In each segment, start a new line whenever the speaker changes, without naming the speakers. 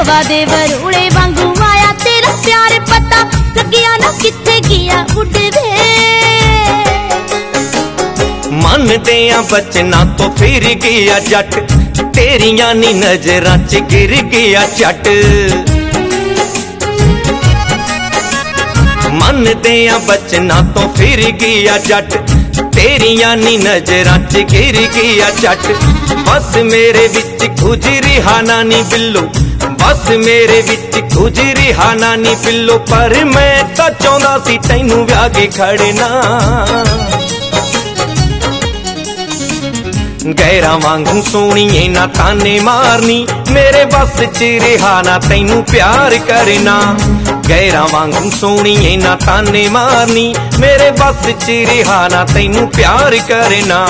हवा दे वरोले वांगू आया तेरा प्यार पता लगिया ना किथे गया उड़ वे
मन दिया बचना तो फिर गया जट तेरिया नी नजरां च गिर गया चट मन दिया बचना तो फिर गया जट तेरिया नी नजरां च गिर गया चट बस मेरे विच कुछ रिहा ना नी बिल्लो बस मेरे विच कुछ रिहा ना नी बिल्लो पर मैं तां चाहुंदा सी तैनूं विआह के खड़ना गैरा वांगू सोहणीए ना ताने मारनी मेरे बस च रिहा ना तैनू प्यार करना गैरा वांगू सोहणीए ना ताने मारनी मेरे बस च रिहा ना तैनू प्यार करना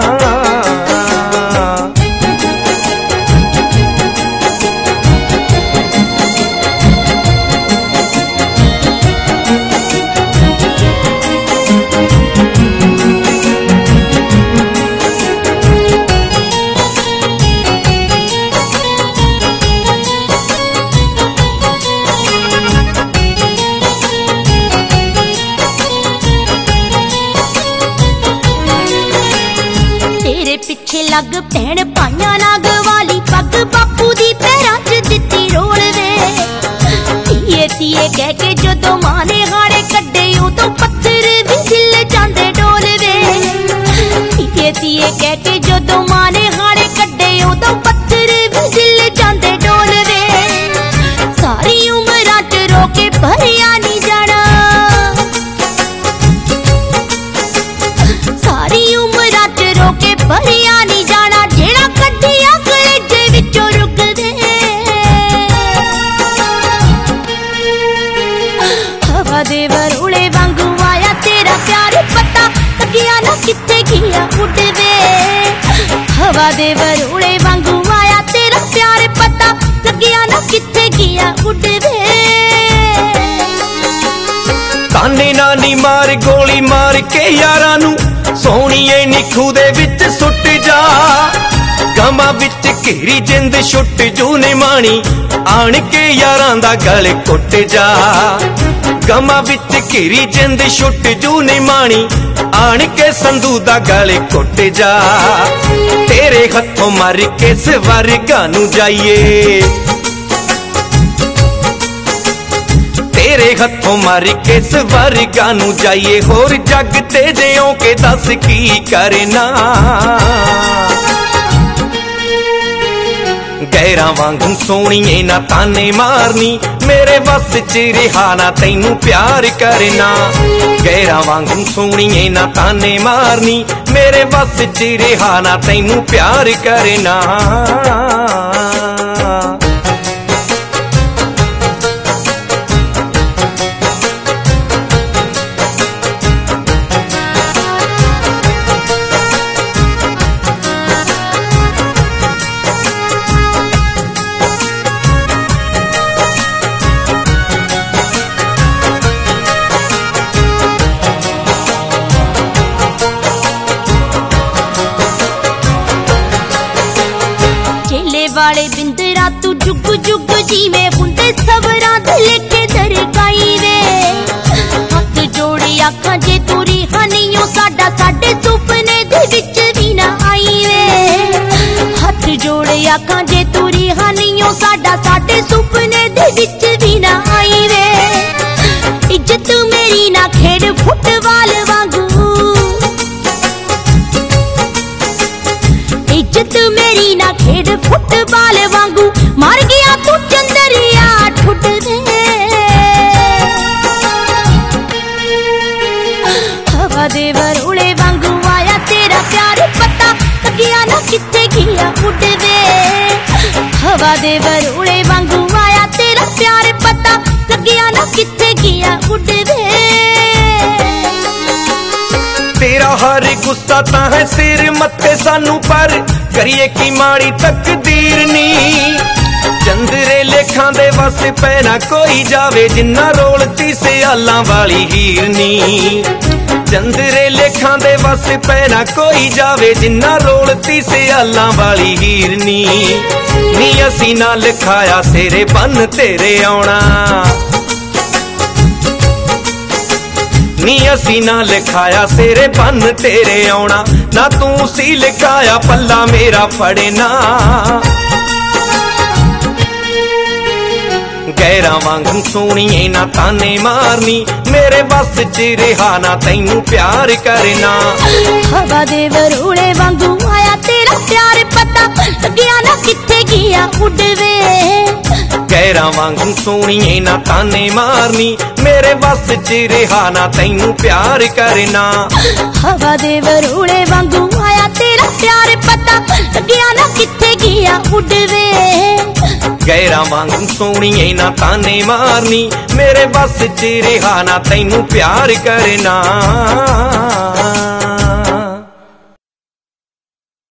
पिछे लग भैन पाइया नाग वाली पग बापू दी पैरां च दित्ती रोल वे धीए धीए कह के जदों मां ने हाड़े कड्डे उदों पत्थर भी हिल जांदे डोल वे धीए धीए कह के जदों मां ने हाड़े कड्डे उदों पत्थर भी हिल जांदे डोल वे सारी उमरां च रो के भरिया नहीं जाना सारी उमरां च रो के भरिया नहीं जाना जेड़ा कड्डिया कलेजे विचों रुक दे हवा दे वरोले वांगू आया तेरा प्यार पता लगिया ना किथे गया उड़ वे हवा दे वरोले वांगू आया तेरा प्यार पता लगिया ना किथे गया उड़ वे
ताने नानी मार गोली मार के यारां नू सोहणीए निखू दे विच सुट जा गमा विच घेरी जिंद छुट जू ने माणी आण के यारां दा गल कुट जा गमा विच घेरी जिंद छुट जू ने माणी आण के संधू दा गल कुट जा तेरे हथों मर के स्वर्गां नू जाइए तेरे हथों मर के स्वर्गां नू जाइए होर जग ते जियों के दस की करना गैरा वांगू सोहणीए ना ताने मारनी मेरे बस च रिहा ना तैनू प्यार करना गैरा वांगू सोहणीए ना ताने मारनी मेरे बस च रिहा ना तैनू प्यार करना
वाले बिंदरा तू जुग जुग जीवे हुंदे सबरां दे लेके दरगाई वे हाथ जोड़ी आखां जे तू रिहानियों साडा साडे सुपने दे विच भी ना आई वे हाथ जोड़े आखां जे तू रिहानियों साडा साडे सुपने दे विच भी ना आई वे इज्जत मेरी ना खेड़ फुटबाल वांगू इज्जत मेरी ना खेड़ फुटबाल वांगू मार गया तू चंदरिया ठुट दे हवा दे वरोले वांगू आया तेरा प्यार पता लगिया ना किथे गया उड़ वे हवा दे वरोले वांगू आया तेरा प्यार पता लगिया ना किथे गया उड़ वे
तेरा हर गुस्सा ता है सिर मत्थे सानू पर करिए की माड़ी तकदीर नी चंदरे लेखां दे वस पैना कोई जावे जिन्ना रोलती सियालां वाली हीर नी ਚੰਦਰੇ ਲੇਖਾਂ ਦੇ ਵਸ ਪੈ ਨਾ ਕੋਈ ਜਾਵੇ, ਜਿੰਨਾ ਰੋਲਤੀ ਸਿਆਲਾਂ ਵਾਲੀ ਹੀਰਨੀ ਨੀ ਅਸੀਂ ਨਾ ਲਿਖਾਇਆ ਸਿਰੇ ਬੰਨ ਤੇਰੇ ਆਉਣਾ, ਨੀ ਅਸੀਂ ਨਾ ਲਿਖਾਇਆ ਸਿਰੇ ਬੰਨ ਤੇਰੇ ਆਉਣਾ, ਨਾ ਤੂੰ ਸੀ ਲਿਖਾਇਆ ਪੱਲਾ ਮੇਰਾ ਫੜਨਾ। ਗੈਰਾਂ ਵਾਂਗੂ ਸੋਹਣੀਏ ਨਾ ਤਾਨੇ ਮਾਰਨੀ, ਮੇਰੇ ਵੱਸ ਚ ਰਿਹਾ ਨਾ ਤੈਨੂੰ ਪਿਆਰ ਕਰਨਾ।
ਹਵਾ ਦੇ ਵਰੂਲੇ ਵਾਂਗੂ ਆਇਆ ਤੇਰਾ ਪਿਆਰ, ਪਤਾ ਲੱਗਿਆ ਨਾ ਕਿੱਥੇ ਗਿਆ ਉੱਡਵੇ।
ਗੈਰਾਂ ਵਾਂਗੂ ਸੋਹਣੀਏ ਨਾ ਤਾਨੇ ਮਾਰਨੀ, ਮੇਰੇ ਵੱਸ ਚ ਰਿਹਾ ਨਾ ਤੈਨੂੰ ਪਿਆਰ ਕਰਨਾ।
ਹਵਾ ਦੇ ਵਰੂਲੇ ਵਾਂਗੂ ਆਇਆ ਤੇਰਾ ਪਿਆਰ, ਪਤਾ ਲੱਗਿਆ ਨਾ ਕਿੱਥੇ ਗਿਆ ਉੱਡਵੇ।
ਗੈਰਾਂ ਵਾਂਗੂ ਸੋਹਣੀਏ ਨਾ ਤਾਨੇ ਮਾਰਨੀ, ਮੇਰੇ ਵੱਸ ਚ ਰਿਹਾ ਨਾ ਤੈਨੂੰ ਪਿਆਰ ਕਰਨਾ।